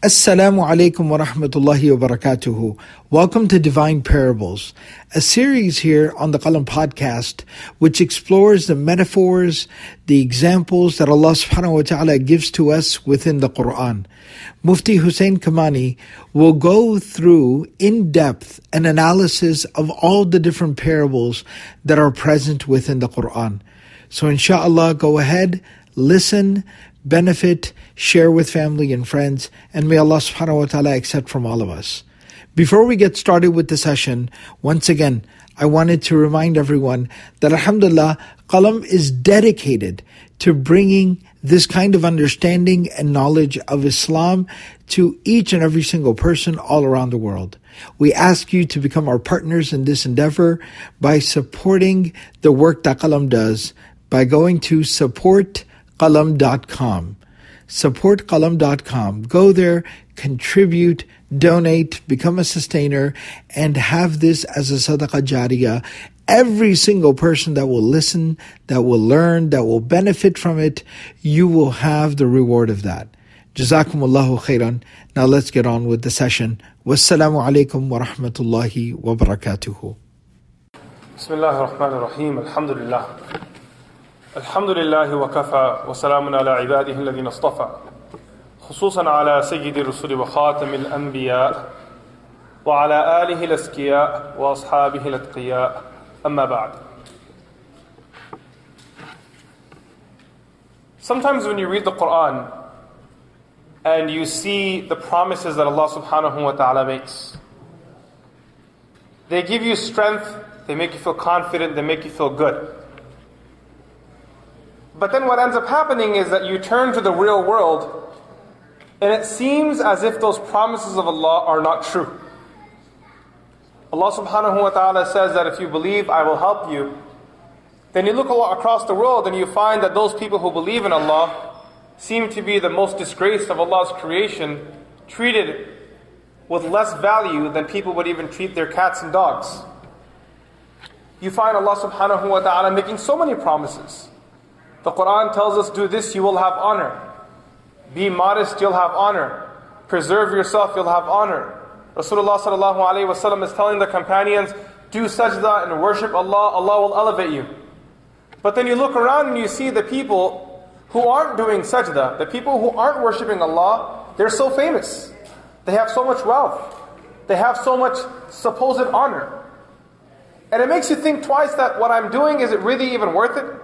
Assalamu alaikum wa rahmatullahi wa barakatuhu. Welcome to Divine Parables, a series here on the Qalam podcast which explores the metaphors, the examples that Allah subhanahu wa ta'ala gives to us within the Quran. Mufti Hussein Kamani will go through in depth an analysis of all the different parables that are present within the Quran. So inshallah, go ahead, listen, benefit, share with family and friends, and may Allah subhanahu wa ta'ala accept from all of us. Before we get started with the session, once again, I wanted to remind everyone that alhamdulillah, Qalam is dedicated to bringing this kind of understanding and knowledge of Islam to each and every single person all around the world. We ask you to become our partners in this endeavor by supporting the work that Qalam does by going to supportqalam.com. Supportqalam.com. Go there, contribute, donate, become a sustainer, and have this as a sadaqah jariyah. Every single person that will listen, that will learn, that will benefit from it, you will have the reward of that. Jazakumullahu khairan. Now let's get on with the session. Wassalamu alaikum wa rahmatullahi wa barakatuhu. Bismillahir Rahmanir Rahim. Alhamdulillah. الحمد لله وكفى وسلام على عباده الذين اصطفى خصوصا على سيد الرسل وخاتم الأنبياء وعلى آله الأزكياء وأصحابه الأتقياء أما بعد. Sometimes when you read the Quran and you see the promises that Allah subhanahu wa ta'ala makes, they give you strength, they make you feel confident, they make you feel good. But then what ends up happening is that you turn to the real world and it seems as if those promises of Allah are not true. Allah subhanahu wa ta'ala says that if you believe, I will help you. Then you look across the world and you find that those people who believe in Allah seem to be the most disgraced of Allah's creation, treated with less value than people would even treat their cats and dogs. You find Allah subhanahu wa ta'ala making so many promises. The Quran tells us, do this, you will have honor. Be modest, you'll have honor. Preserve yourself, you'll have honor. Rasulullah sallallahu alayhi wa sallam is telling the companions, do sajda and worship Allah, Allah will elevate you. But then you look around and you see the people who aren't doing sajda, the people who aren't worshipping Allah, they're so famous. They have so much wealth. They have so much supposed honor. And it makes you think twice that what I'm doing, is it really even worth it?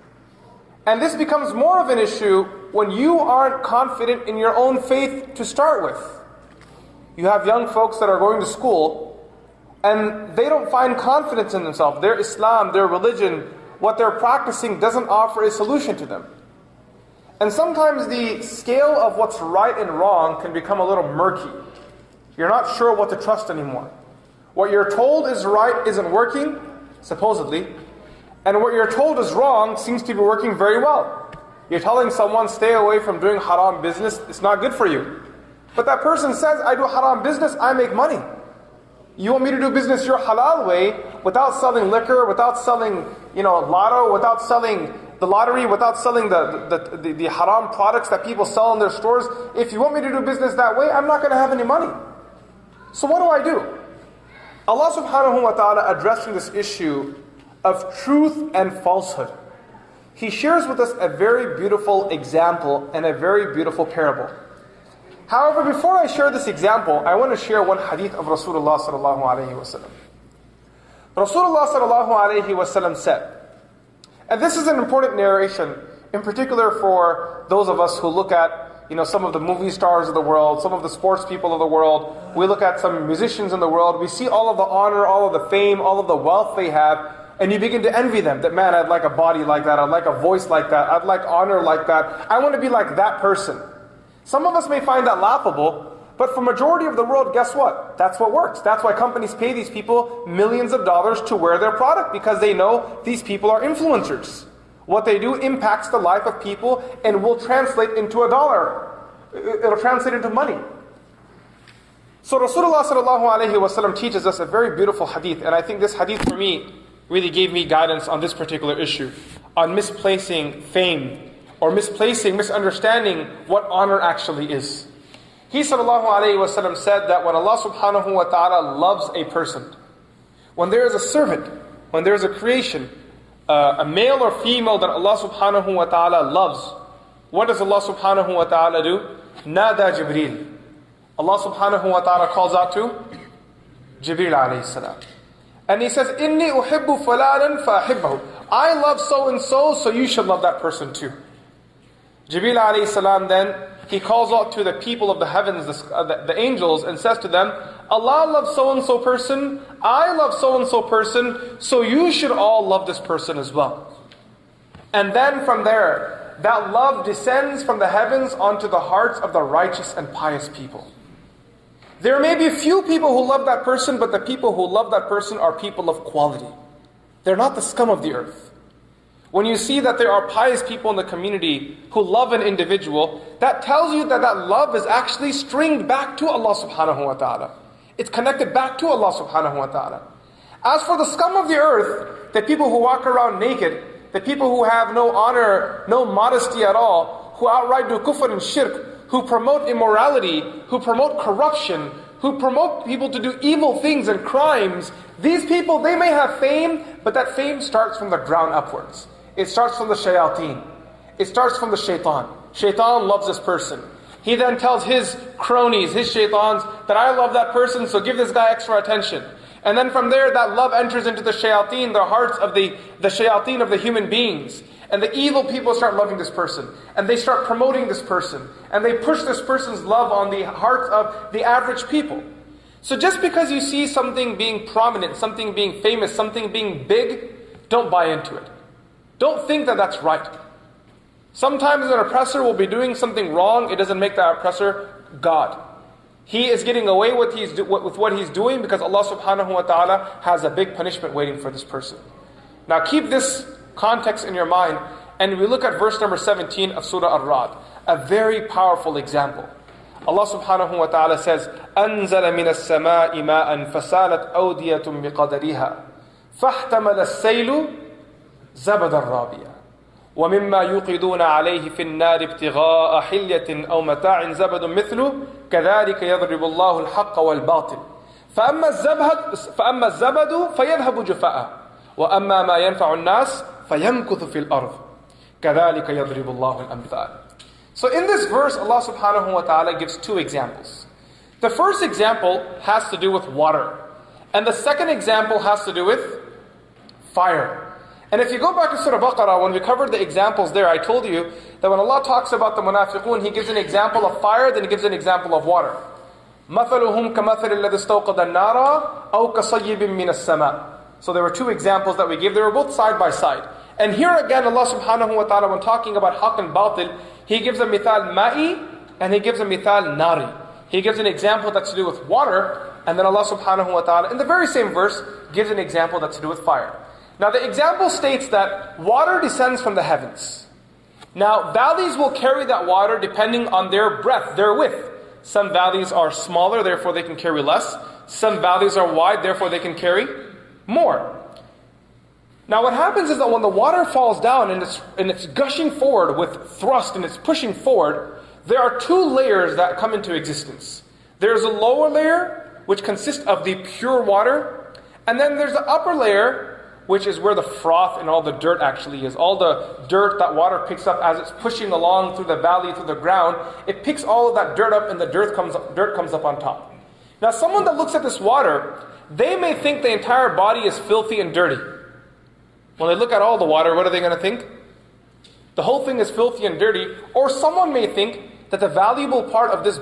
And this becomes more of an issue when you aren't confident in your own faith to start with. You have young folks that are going to school and they don't find confidence in themselves. Their Islam, their religion, what they're practicing doesn't offer a solution to them. And sometimes the scale of what's right and wrong can become a little murky. You're not sure what to trust anymore. What you're told is right isn't working, supposedly. And what you're told is wrong seems to be working very well. You're telling someone, stay away from doing haram business, it's not good for you. But that person says, I do haram business, I make money. You want me to do business your halal way, without selling liquor, without selling, lotto, without selling the lottery, without selling the haram products that people sell in their stores. If you want me to do business that way, I'm not going to have any money. So what do? Allah subhanahu wa ta'ala addressing this issue of truth and falsehood, He shares with us a very beautiful example and a very beautiful parable. However, before I share this example, I want to share one hadith of Rasulullah sallallahu alayhi wa sallam. Rasulullah sallallahu alayhi wa sallam said, and this is an important narration, in particular for those of us who look at some of the movie stars of the world, some of the sports people of the world. We look at some musicians in the world. We see all of the honor, all of the fame, all of the wealth they have. And you begin to envy them, that man, I'd like a body like that, I'd like a voice like that, I'd like honor like that, I want to be like that person. Some of us may find that laughable, but for majority of the world, guess what? That's what works. That's why companies pay these people millions of dollars to wear their product, because they know these people are influencers. What they do impacts the life of people and will translate into a dollar. It'll translate into money. So Rasulullah sallallahu alayhi wa sallam teaches us a very beautiful hadith, and I think this hadith for me really gave me guidance on this particular issue, on misplacing fame, or misunderstanding what honor actually is. He sallallahu alayhi wa sallam said that when Allah subhanahu wa ta'ala loves a person, when there is a servant, when there is a creation, a male or female that Allah subhanahu wa ta'ala loves, what does Allah subhanahu wa ta'ala do? Nada Jibreel. Allah subhanahu wa ta'ala calls out to Jibreel alayhi salam. And he says, Inni uhibbu falalan fa'ahibbahu. I love so and so, so you should love that person too. Jibreel alayhi salam then, he calls out to the people of the heavens, the angels, and says to them, Allah loves so and so person, I love so and so person, so you should all love this person as well. And then from there, that love descends from the heavens onto the hearts of the righteous and pious people. There may be few people who love that person, but the people who love that person are people of quality. They're not the scum of the earth. When you see that there are pious people in the community who love an individual, that tells you that that love is actually stringed back to Allah subhanahu wa ta'ala. It's connected back to Allah subhanahu wa ta'ala. As for the scum of the earth, the people who walk around naked, the people who have no honor, no modesty at all, who outright do kufr and shirk, who promote immorality, who promote corruption, who promote people to do evil things and crimes, these people, they may have fame, but that fame starts from the ground upwards. It starts from the shayateen. It starts from the shaitan. Shaitan loves this person. He then tells his cronies, his shaitans, that I love that person, so give this guy extra attention. And then from there, that love enters into the shayateen, the hearts of the shayateen of the human beings. And the evil people start loving this person. And they start promoting this person. And they push this person's love on the hearts of the average people. So just because you see something being prominent, something being famous, something being big, don't buy into it. Don't think that that's right. Sometimes an oppressor will be doing something wrong. It doesn't make that oppressor God. He is getting away with what he's doing because Allah subhanahu wa ta'ala has a big punishment waiting for this person. Now keep this context in your mind, and we look at verse number 17 of Surah Ar-Ra'd, a very powerful example. Allah subhanahu wa ta'ala says, أَنزَلَ مِنَ السَّمَاءِ مَاءً فَسَالَتْ أَوْدِيَةٌ بِقَدَرِهَا فَاحْتَمَلَ السَّيْلُ زَبَدَ الرَّابِيَةِ وَمِمَّا يُوقِدُونَ عَلَيْهِ فِي النَّارِ ابْتِغَاءَ حِلْيَةٍ أَوْ مَتَاعٍ زَبَدٌ مِثْلُهُ كَذَلِكَ يَضْرِبُ اللَّهُ الْحَقَّ وَالْبَاطِلَ فَأَمَّا الزَّبَدُ فَيَذْهَبُ جُفَاءً وَأَمَّا مَا يَنْفَعُ النَّاسِ فَيَمْكُثُ فِي الْأَرْضِ كَذَلِكَ يَضْرِبُ اللَّهُ الْأَمْثَالَ. So in this verse, Allah subhanahu wa ta'ala gives two examples. The first example has to do with water. And the second example has to do with fire. And if you go back to Surah Baqarah, when we covered the examples there, I told you that when Allah talks about the munafiqun, He gives an example of fire, then He gives an example of water. مَثَلُهُمْ كَمَثَلِ الَّذِي اسْتَوْقَدَ النَّارَ أَوْ كَصَيِّبٍ مِّنَ السَّمَاءِ. So there were two examples that we gave. They were both side by side. And here again, Allah subhanahu wa ta'ala, when talking about haqq and batil, He gives a mithal ma'i and He gives a mithal nari. He gives an example that's to do with water, and then Allah subhanahu wa ta'ala, in the very same verse, gives an example that's to do with fire. Now the example states that water descends from the heavens. Now valleys will carry that water depending on their breadth, their width. Some valleys are smaller, therefore they can carry less. Some valleys are wide, therefore they can carry more. Now what happens is that when the water falls down and it's gushing forward with thrust and it's pushing forward, there are two layers that come into existence. There's a lower layer, which consists of the pure water, and then there's the upper layer, which is where the froth and all the dirt actually is. All the dirt that water picks up as it's pushing along through the valley, through the ground, it picks all of that dirt up and the dirt comes up on top. Now someone that looks at this water, they may think the entire body is filthy and dirty. When they look at all the water, what are they going to think? The whole thing is filthy and dirty. Or someone may think that the valuable part of this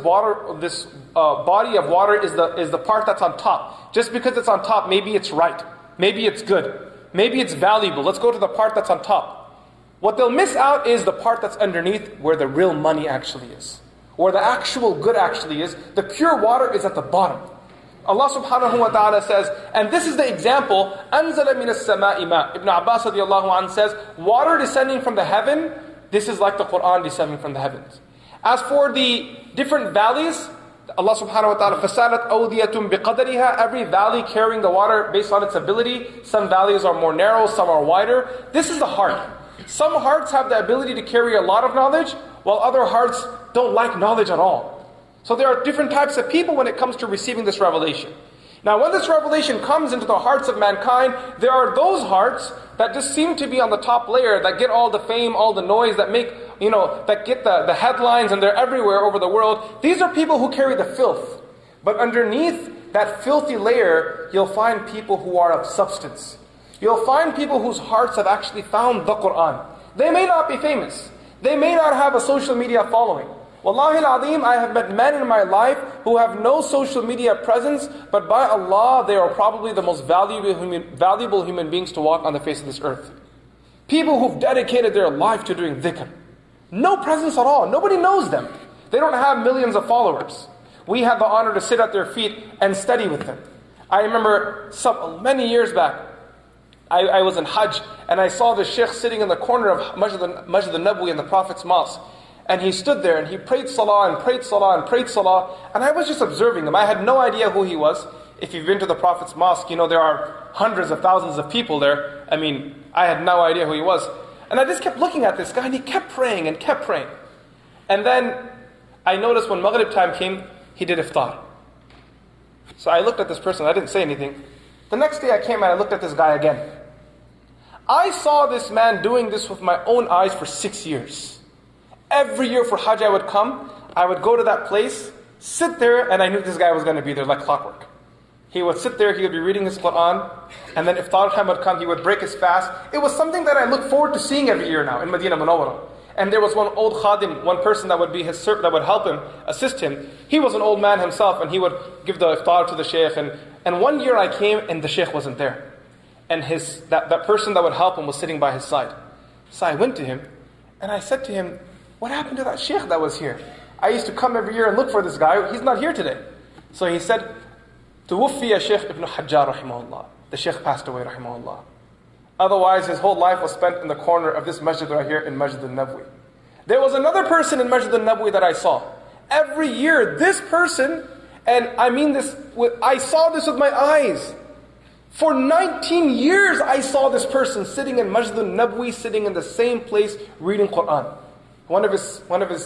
body of water is the part that's on top. Just because it's on top, maybe it's right. Maybe it's good. Maybe it's valuable. Let's go to the part that's on top. What they'll miss out is the part that's underneath, where the real money actually is. Where the actual good actually is. The pure water is at the bottom. Allah subhanahu wa ta'ala says, and this is the example, أَنزَلَ مِنَ السَّمَاءِ مَاء. Ibn Abbas radiallahu anhu says, water descending from the heaven, this is like the Quran descending from the heavens. As for the different valleys, Allah subhanahu wa ta'ala, فَسَالَتْ أَوْدِيَةٌ بِقَدَرِهَا. Every valley carrying the water based on its ability. Some valleys are more narrow, some are wider. This is the heart. Some hearts have the ability to carry a lot of knowledge, while other hearts don't like knowledge at all. So there are different types of people when it comes to receiving this revelation. Now when this revelation comes into the hearts of mankind, there are those hearts that just seem to be on the top layer, that get all the fame, all the noise, that make, that get the headlines, and they're everywhere over the world. These are people who carry the filth. But underneath that filthy layer, you'll find people who are of substance. You'll find people whose hearts have actually found the Qur'an. They may not be famous. They may not have a social media following. Wallahi al-Azim, I have met men in my life who have no social media presence, but by Allah, they are probably the most valuable human beings to walk on the face of this earth. People who've dedicated their life to doing dhikr. No presence at all. Nobody knows them. They don't have millions of followers. We had the honor to sit at their feet and study with them. I remember many years back, I was in Hajj, and I saw the Shaykh sitting in the corner of Masjid al-Nabawi in the Prophet's Mosque. And he stood there and he prayed salah and prayed salah and prayed salah. And I was just observing him. I had no idea who he was. If you've been to the Prophet's Mosque, there are hundreds of thousands of people there. I had no idea who he was. And I just kept looking at this guy, and he kept praying and kept praying. And then I noticed when Maghrib time came, he did iftar. So I looked at this person, I didn't say anything. The next day I came and I looked at this guy again. I saw this man doing this with my own eyes for 6 years. Every year for Hajj I would come, I would go to that place, sit there, and I knew this guy was going to be there like clockwork. He would sit there, he would be reading his Qur'an, and then iftar time would come, he would break his fast. It was something that I look forward to seeing every year now in Medina Munawwarah. And there was one old khadim, one person that would be his servant, that would help him, assist him. He was an old man himself, and he would give the iftar to the shaykh. And one year I came, and the shaykh wasn't there. And that person that would help him was sitting by his side. So I went to him, and I said to him, "What happened to that shaykh that was here? I used to come every year and look for this guy. He's not here today." So he said, "Tuwuffiya Shaykh Ibn Hajjar rahimahullah." The shaykh passed away rahimahullah. Otherwise, his whole life was spent in the corner of this masjid right here in Masjid al-Nabawi. There was another person in Masjid al-Nabawi that I saw. Every year, this person, and I mean this, I saw this with my eyes. For 19 years, I saw this person sitting in Masjid al-Nabawi, sitting in the same place, reading Qur'an. One of his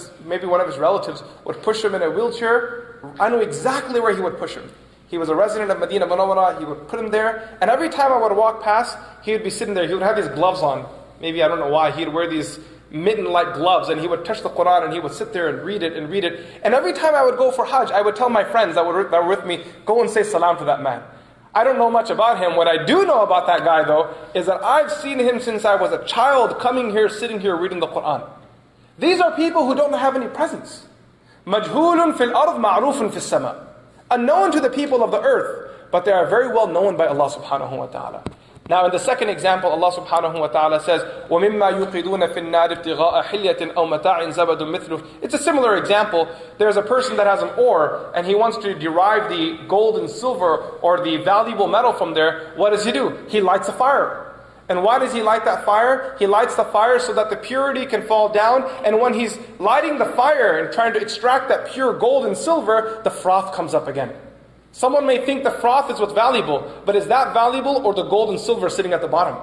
relatives would push him in a wheelchair. I know exactly where he would push him. He was a resident of Medina Munawwarah. He would put him there. And every time I would walk past, he would be sitting there. He would have these gloves on. Maybe, I don't know why. He would wear these mitten-like gloves. And he would touch the Qur'an and he would sit there and read it and read it. And every time I would go for Hajj, I would tell my friends that were with me, go and say salam to that man. I don't know much about him. What I do know about that guy, though, is that I've seen him since I was a child, coming here, sitting here, reading the Qur'an. These are people who don't have any presence. Majhulun fil ard, ma'rufun fis sama. Unknown to the people of the earth, but they are very well known by Allah subhanahu wa ta'ala. Now in the second example, Allah subhanahu wa ta'ala says, وَمِمَّا يُقِدُونَ فِي النَّارِ ابْتِغَاءَ حِلْيَةٍ أَوْ مَتَاعٍ زَبَدٌ مِثْلُهُ. It's a similar example. There's a person that has an ore, and he wants to derive the gold and silver, or the valuable metal from there. What does he do? He lights a fire. And why does he light that fire? He lights the fire so that the purity can fall down. And when he's lighting the fire and trying to extract that pure gold and silver, the froth comes up again. Someone may think the froth is what's valuable, but is that valuable or the gold and silver sitting at the bottom?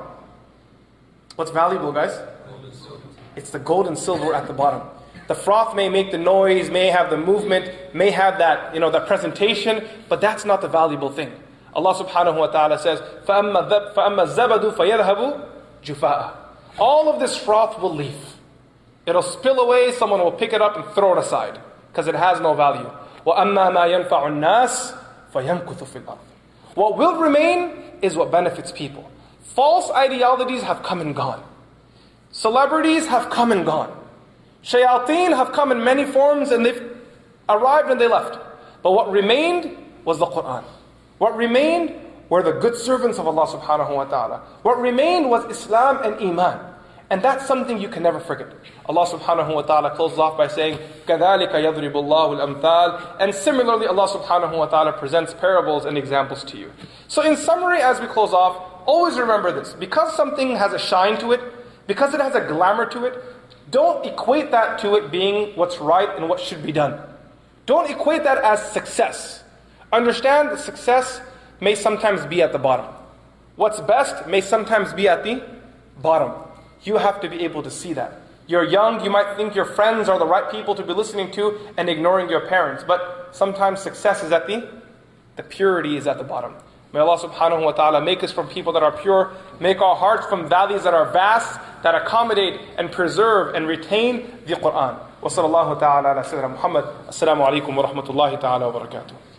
What's valuable, guys? It's the gold and silver at the bottom. The froth may make the noise, may have the movement, may have that, that presentation, but that's not the valuable thing. Allah subhanahu wa ta'ala says, فَأَمَّا الزَّبَدُ فَيَذْهَبُ جُفَاءً. All of this froth will leave. It'll spill away, someone will pick it up and throw it aside, because it has no value. وَأَمَّا مَا يَنْفَعُ النَّاسِ فَيَمْكُثُ فِي الْأَرْضِ. What will remain is what benefits people. False ideologies have come and gone. Celebrities have come and gone. Shayateen have come in many forms, and they've arrived and they left. But what remained was the Qur'an. What remained were the good servants of Allah subhanahu wa ta'ala. What remained was Islam and Iman. And that's something you can never forget. Allah subhanahu wa ta'ala closes off by saying, كَذَلِكَ يَضْرِبُ اللَّهُ الْأَمْثَالِ. And similarly, Allah subhanahu wa ta'ala presents parables and examples to you. So in summary, as we close off, always remember this. Because something has a shine to it, because it has a glamour to it, don't equate that to it being what's right and what should be done. Don't equate that as success. Understand that success may sometimes be at the bottom. What's best may sometimes be at the bottom. You have to be able to see that. You're young, you might think your friends are the right people to be listening to and ignoring your parents. But sometimes success is at the purity is at the bottom. May Allah subhanahu wa ta'ala make us from people that are pure, make our hearts from valleys that are vast, that accommodate and preserve and retain the Qur'an. Wa sallallahu ta'ala ala sayyidina Muhammad. Assalamu alaikum wa rahmatullahi ta'ala wa barakatuh.